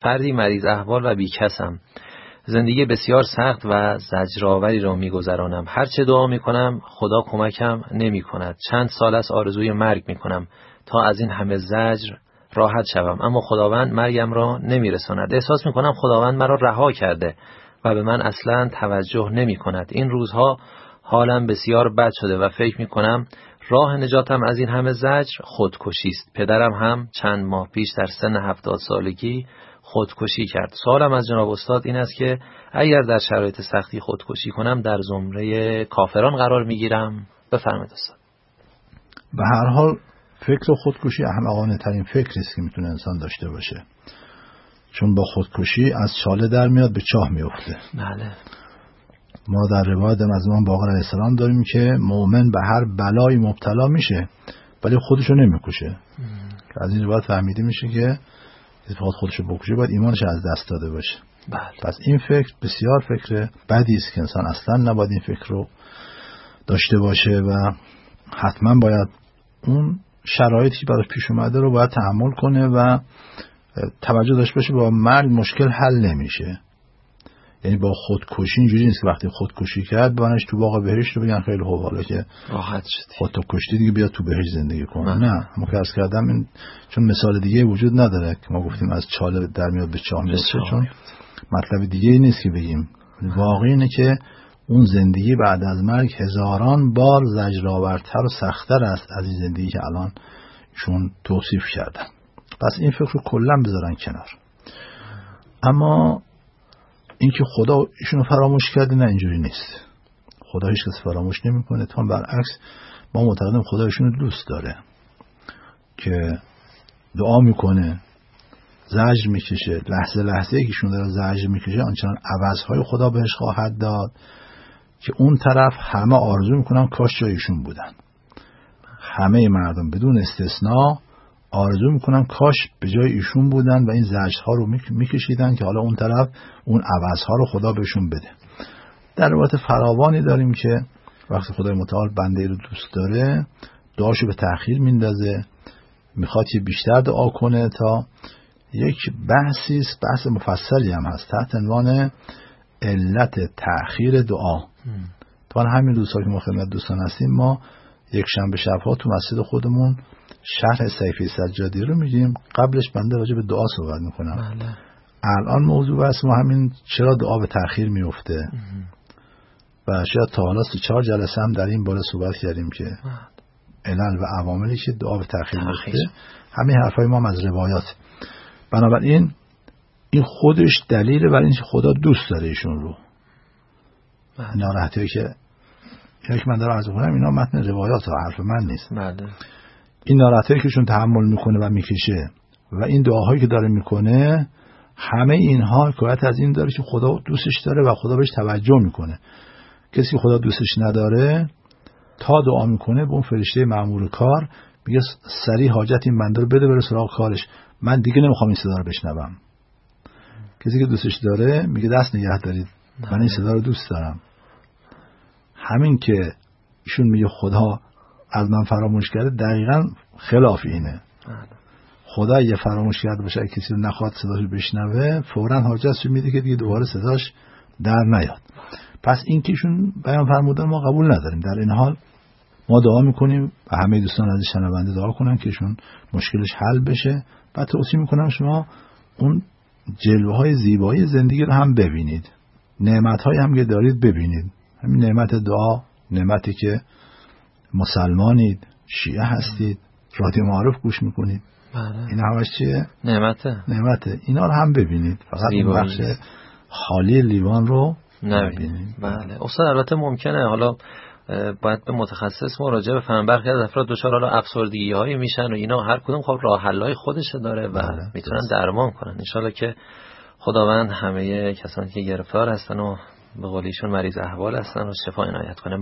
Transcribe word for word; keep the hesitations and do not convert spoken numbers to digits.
فردی مریض احوال و بیکسم. زندگی بسیار سخت و زجرآوری را می‌گذرانم. هر چه دعا می‌کنم خدا کمکم نمی‌کند. چند سال است آرزوی مرگ می‌کنم تا از این همه زجر راحت شوم، اما خداوند مرگم را نمی‌رساند. احساس می‌کنم خداوند مرا رها کرده و به من اصلاً توجه نمی‌کند. این روزها حالم بسیار بد شده و فکر می‌کنم راه نجاتم از این همه زجر خودکشی است. پدرم هم چند ماه پیش در سن هفتاد سالگی خودکشی کرد. سوالم از جناب استاد این است که اگر در شرایط سختی خودکشی کنم در زمره کافران قرار میگیرم؟ بفرمایید استاد. به هر حال فکر خودکشی احمقانه ترین فکری است که میتونه انسان داشته باشه، چون با خودکشی از چاله در میاد به چاه میفته. بله. ما در روایت از امام باقر علیه السلام داریم که مؤمن به هر بلایی مبتلا میشه ولی خودشو نمیکشه. از این روایت فهمیده میشه که فقط خودشو بکشه باید ایمانش از دست داده باشه. بله. پس این فکر بسیار فکر بدی است که انسان اصلا نباید این فکر رو داشته باشه و حتما باید اون شرایطی که براش پیش اومده رو باید تحمل کنه و توجه داشته باشه با مرگ مشکل حل نمیشه. یعنی با خودکشی اینجوری نیست که وقتی خودکشی کرد بانش تو باغ بهشت رو بگن خیلی خوب حالا که راحت شدی خودتو کشتی دیگه بیا تو بهشت زندگی کن. نه، ما که عرض کردم این چون مثال دیگه وجود نداره که ما گفتیم از چاله در میاد به چاه میفته، چون مطلب دیگه ای نیست که بگیم. واقعی اینه که اون زندگی بعد از مرگ هزاران بار زجرآورتر و سخت‌تر است از این زندگی که الان چون توصیف کردن. پس این فکر رو کلا بذارن کنار. اما اینکه خدا ایشونو فراموش کرده، نه، اینجوری نیست. خدا هیچ کس فراموش نمیکنه، تا برعکس ما معتقدیم خدا ایشونو دوست داره که دعا میکنه، زجر میکشه، لحظه لحظه که ایشون داره زجر میکشه آنچنان عوضهای خدا بهش خواهد داد که اون طرف همه آرزو میکنن کاش جای ایشون بودن. همه مردم بدون استثناء آرزو میکنن کاش به جای ایشون بودن و این زجرها رو میکشیدن که حالا اون طرف اون عوضها رو خدا بهشون بده. در روایت فراوانی داریم که وقتی خدای متعال بنده رو دوست داره دعاشو به تأخیر میندازه، میخواد که بیشتر دعا کنه. تا یک بحثی است، بحث مفصلی هم هست تحت عنوان علت تأخیر دعا. تا همین روزها که ما خدمت دوستان هستیم ما یک شنبه شبها تو مسجد خودمون شرح صحیفه سجادی رو میگیم، قبلش بنده راجع به دعا صحبت میکنم. بله. الان موضوع بحث ما همین چرا دعا به تأخیر میفته و شاید تا حالا سه چهار جلسه هم در این باره صحبت کردیم که علل و عواملی که دعا به تأخیر میفته. همین حرفای ما هم از روایات. بنابراین این خودش دلیله برای اینکه خدا دوست داره ایشون رو. بله. ناراحتی که یک من دارم عرض کنم اینا متن روایات ها، حرف من نیست. بله. این ناراحتی که ایشون تحمل میکنه و میکشه و این دعاهایی که داره میکنه، همه اینها حکایت از این داره که خدا دوستش داره و خدا بهش توجه میکنه. کسی که خدا دوستش نداره تا دعا میکنه به اون فرشته مأمور کار میگه سریع حاجت این بنده رو بده بره سراغ کارش، من دیگه نمیخوام این صدا رو بشنوم. کسی که دوستش داره میگه دست نگه دارید، من این صدا رو دوست دارم. همین که ایشون میگه خدا از من فراموش کرده دقیقاً خلاف اینه. خدا یه فراموش کرده باشه کسی رو نخواد صداشو بشنوه فوراً حاجتش میده که دیگه دوباره صداش در نیاد. پس این که ایشون بیان فرمودن ما قبول نداریم. در این حال ما دعا میکنیم و همه دوستان از شنونده دعا کنن که ایشون مشکلش حل بشه. بعد توصیه میکنم شما اون جلوه های زیبایی زندگی رو هم ببینید، نعمت های هم که دارید ببینید. همین نعمت دعا، نعمتی که مسلمانید، شیعه هستید، رادیو معارف گوش میکنید، بله. این همش چیه؟ نعمته. نعمته. اینا رو هم ببینید، فقط این بخش خالی لیوان رو نبینید. بله. استاد البته ممکنه حالا باید به متخصص مراجعه بفرمایید. برخی از افراد دچار حالا افسردگی هایی میشن و اینا، هر کدوم خب راه حل های خودش داره و بله. میتونن درمان کنن. ان شاءالله که خداوند همه کسانی که گرفتار هستن و به قول ایشون مریض احوال هستن و شفا عنایت کنه.